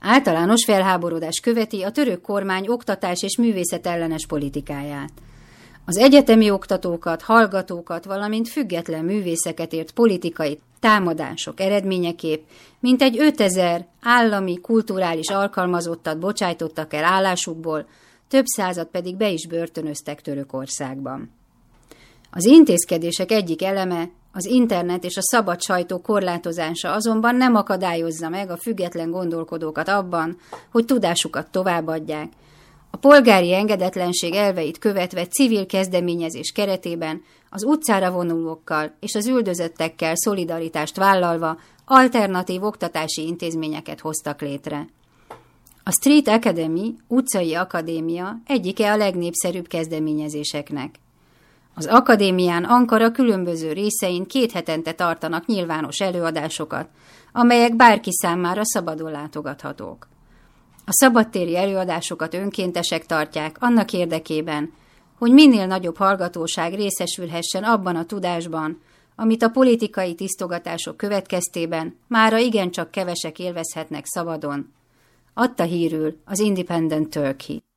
Általános felháborodás követi a török kormány oktatás és művészet ellenes politikáját. Az egyetemi oktatókat, hallgatókat, valamint független művészeket ért politikai támadások eredményeképp mintegy 5000 állami, kulturális alkalmazottat bocsájtottak el állásukból, több százat pedig be is börtönöztek Törökországban. Az intézkedések egyik eleme, az internet és a szabad sajtó korlátozása azonban nem akadályozza meg a független gondolkodókat abban, hogy tudásukat továbbadják. A polgári engedetlenség elveit követve civil kezdeményezés keretében az utcára vonulókkal és az üldözöttekkel szolidaritást vállalva alternatív oktatási intézményeket hoztak létre. A Street Academy, utcai akadémia egyike a legnépszerűbb kezdeményezéseknek. Az akadémián Ankara különböző részein 2 hetente tartanak nyilvános előadásokat, amelyek bárki számára szabadon látogathatók. A szabadtéri előadásokat önkéntesek tartják annak érdekében, hogy minél nagyobb hallgatóság részesülhessen abban a tudásban, amit a politikai tisztogatások következtében mára igencsak kevesek élvezhetnek szabadon. Adta hírül az Independent Turkey.